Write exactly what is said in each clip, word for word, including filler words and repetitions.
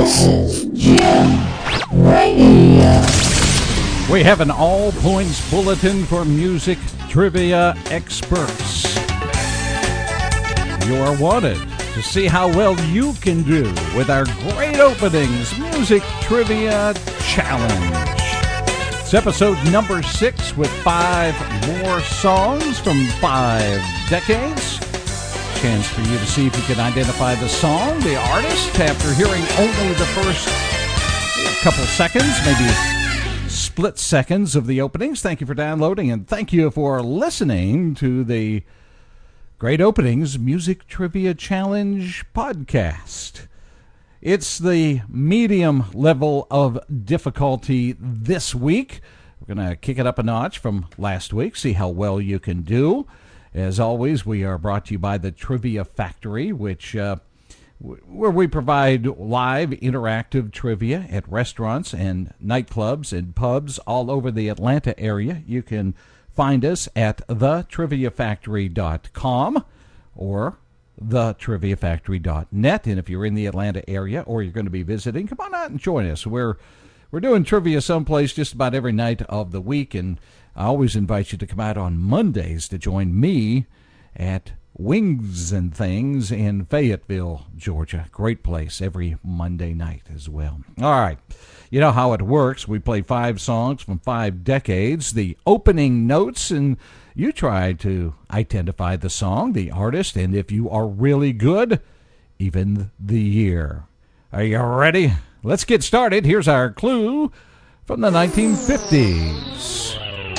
This is Jim Radio. We have an all-points bulletin for music trivia experts. You are wanted to see how well you can do with our Great Openings Music Trivia Challenge. It's episode number six with five more songs from five decades. Chance for you to see if you can identify the song, the artist, after hearing only the first couple seconds, maybe split seconds of the openings. Thank you for downloading, and thank you for listening to the Great Openings Music Trivia Challenge podcast. It's the medium level of difficulty this week. We're going to kick it up a notch from last week, see how well you can do. As always, we are brought to you by the Trivia Factory, which uh, w- where we provide live interactive trivia at restaurants and nightclubs and pubs all over the Atlanta area. You can find us at the trivia factory dot com or the trivia factory dot net. And if you're in the Atlanta area or you're going to be visiting, come on out and join us. We're we're doing trivia someplace just about every night of the week, and I always invite you to come out on Mondays to join me at Wings and Things in Fayetteville, Georgia. Great place every Monday night as well. All right. You know how it works. We play five songs from five decades, the opening notes, and you try to identify the song, the artist, and if you are really good, even the year. Are you ready? Let's get started. Here's our clue from the nineteen fifties.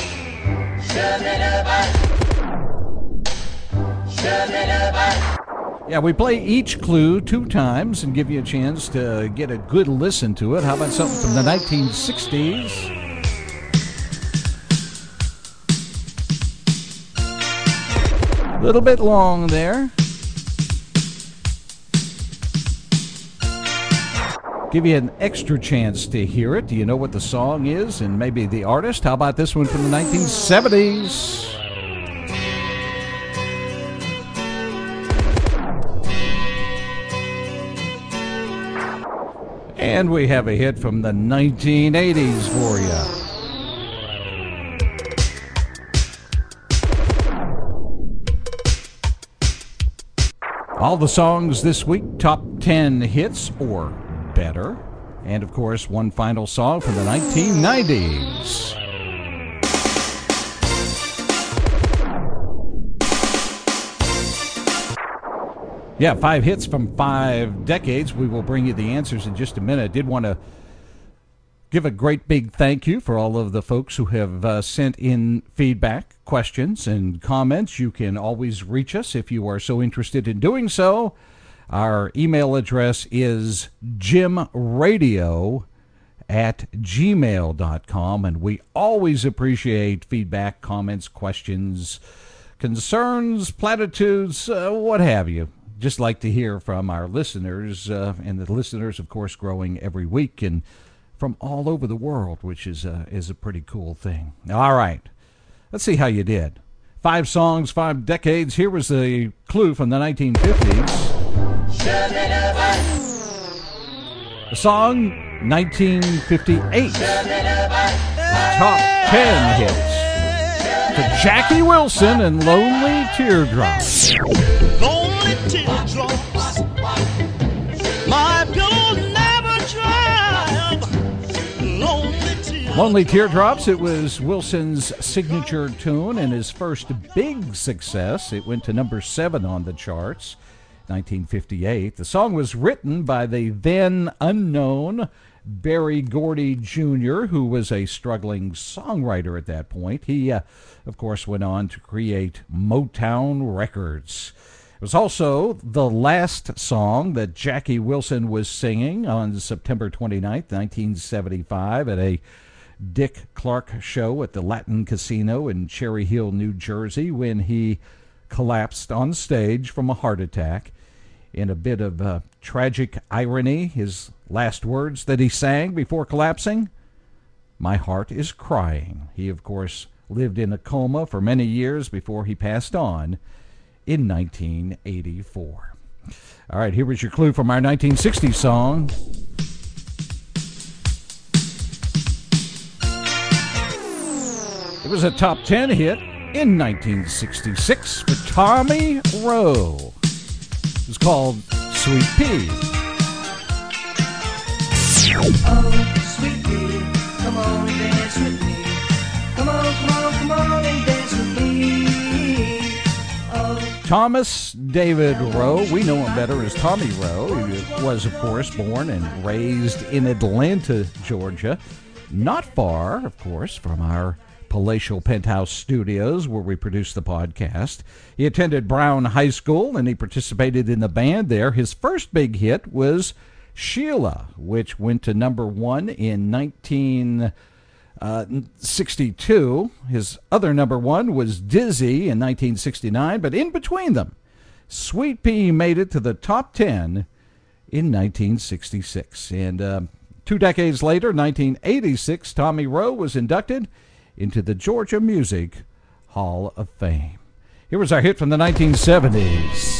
Yeah, we play each clue two times and give you a chance to get a good listen to it. How about something from the nineteen sixties? A little bit long there. Give you an extra chance to hear it. Do you know what the song is and maybe the artist? How about this one from the nineteen seventies? And we have a hit from the nineteen eighties for you. All the songs this week, top ten hits or better. And, of course, one final song from the nineteen nineties. Yeah, five hits from five decades. We will bring you the answers in just a minute. I did want to give a great big thank you for all of the folks who have uh, sent in feedback, questions, and comments. You can always reach us if you are so interested in doing so. Our email address is jimradio at gmail dot com, and we always appreciate feedback, comments, questions, concerns, platitudes, uh, what have you. Just like to hear from our listeners, uh, and the listeners, of course, growing every week and from all over the world, which is a, is a pretty cool thing. All right, let's see how you did. Five songs, five decades. Here was the clue from the nineteen fifties. The song, nineteen fifty-eight. Top ten hits. For Jackie Wilson and Lonely Teardrops. Lonely teardrops, my pillow never dry. Lonely teardrops. Lonely Teardrops, it was Wilson's signature tune and his first big success. It went to number seven on the charts, nineteen fifty-eight. The song was written by the then unknown Berry Gordy Junior, who was a struggling songwriter at that point. He, uh, of course, went on to create Motown Records. It was also the last song that Jackie Wilson was singing on September twenty-ninth, nineteen seventy-five, at a Dick Clark show at the Latin Casino in Cherry Hill, New Jersey, when he collapsed on stage from a heart attack. In a bit of uh, tragic irony, his last words that he sang before collapsing, "My heart is crying." He, of course, lived in a coma for many years before he passed on in nineteen eighty-four. All right, here was your clue from our nineteen sixty song, It was a top ten hit in nineteen sixty-six for Tommy Roe. It was called Sweet Pea. Oh, sweet pea, come on and dance with me. Come on, come on, come on and dance with me. Oh. Thomas David Roe, we know him better as Tommy Roe. He was, of course, born and raised in Atlanta, Georgia. Not far, of course, from our palatial penthouse studios where we produce the podcast. He attended Brown High School and he participated in the band there. His first big hit was Sheila, which went to number one in nineteen sixty-two. His other number one was Dizzy in nineteen sixty-nine, but in between them, Sweet Pea made it to the top ten in nineteen sixty-six. And uh, two decades later, nineteen eighty-six, Tommy Roe was inducted into the Georgia Music Hall of Fame. Here was our hit from the nineteen seventies.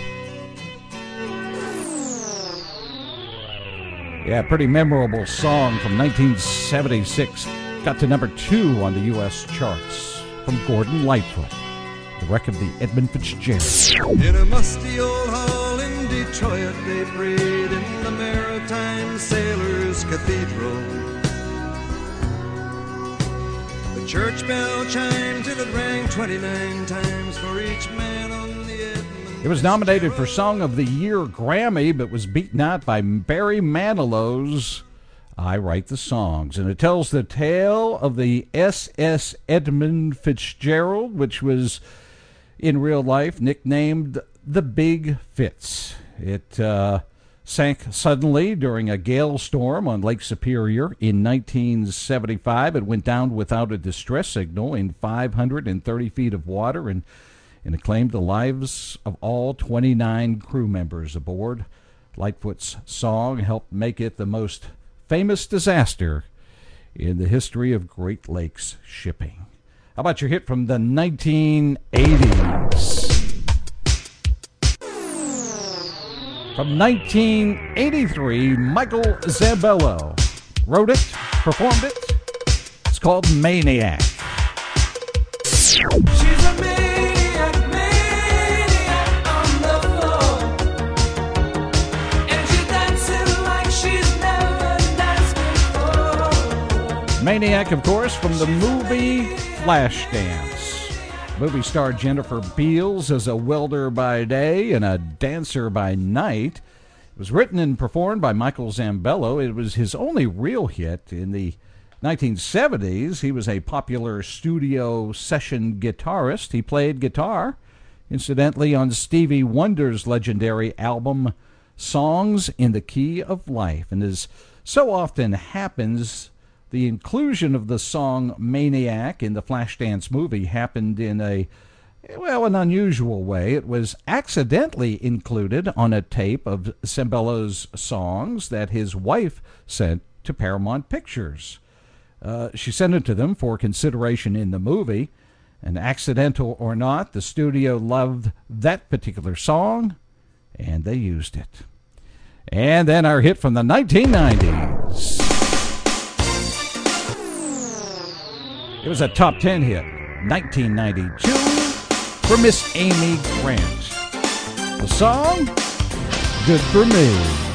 Yeah, pretty memorable song from nineteen seventy-six. Got to number two on the U S charts from Gordon Lightfoot, the wreck of the Edmund Fitzgerald. In a musty old hall in Detroit, they prayed in the Maritime Sailors Cathedral. The church bell chimed till it rang twenty-nine times for each man on the Edmund. It was nominated for Song of the Year Grammy, but was beaten out by Barry Manilow's I Write the Songs. And it tells the tale of the S S Edmund Fitzgerald, which was, in real life, nicknamed the Big Fitz. It uh, sank suddenly during a gale storm on Lake Superior in nineteen seventy-five. It went down without a distress signal in five hundred thirty feet of water, and and it claimed the lives of all twenty-nine crew members aboard. Lightfoot's song helped make it the most famous disaster in the history of Great Lakes shipping. How about your hit from the nineteen eighties? From nineteen eighty-three, Michael Zambello wrote it, performed it. It's called Maniac. She's a maniac, maniac on the floor. And she's dancing like she's never danced before. Maniac, of course, from the movie Flashdance. Movie star Jennifer Beals as a welder by day and a dancer by night. It was written and performed by Michael Zambello. It was his only real hit. In the nineteen seventies, he was a popular studio session guitarist. He played guitar, incidentally, on Stevie Wonder's legendary album Songs in the Key of Life. And as so often happens, the inclusion of the song Maniac in the Flashdance movie happened in a, well, an unusual way. It was accidentally included on a tape of Zambello's songs that his wife sent to Paramount Pictures. Uh, she sent it to them for consideration in the movie, and accidental or not, the studio loved that particular song, and they used it. And then our hit from the nineteen nineties. It was a top ten hit, nineteen ninety-two, for Miss Amy Grant. The song, Good for Me.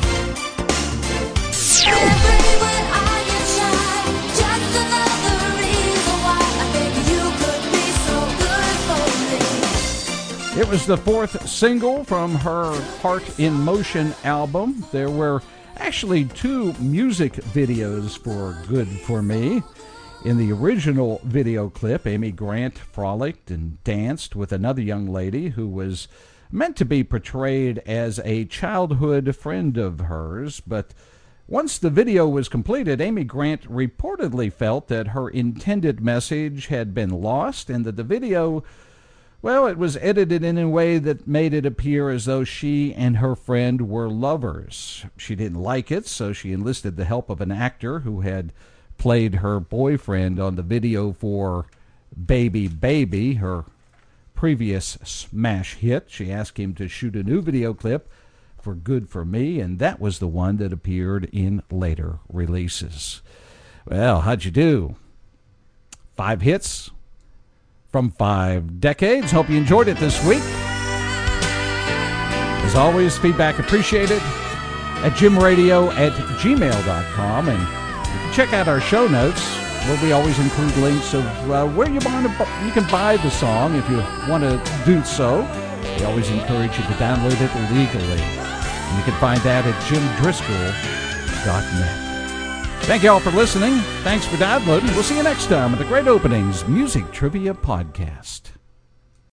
Everywhere I get shy, just another reason why I think you could be so good for me. It was the fourth single from her Heart in Motion album. There were actually two music videos for Good for Me. In the original video clip, Amy Grant frolicked and danced with another young lady who was meant to be portrayed as a childhood friend of hers, but once the video was completed, Amy Grant reportedly felt that her intended message had been lost and that the video, well, it was edited in a way that made it appear as though she and her friend were lovers. She didn't like it, so she enlisted the help of an actor who had played her boyfriend on the video for Baby Baby, her previous smash hit. She asked him to shoot a new video clip for Good for Me, and that was the one that appeared in later releases. Well, how'd you do? Five hits from five decades. Hope you enjoyed it this week. As always, feedback appreciated at jimradio at gmail dot com. And you can check out our show notes, where we always include links of uh, where you, want to, you can buy the song if you want to do so. We always encourage you to download it legally. And you can find that at jim driscoll dot net. Thank you all for listening. Thanks for downloading. We'll see you next time at the Great Openings Music Trivia Podcast.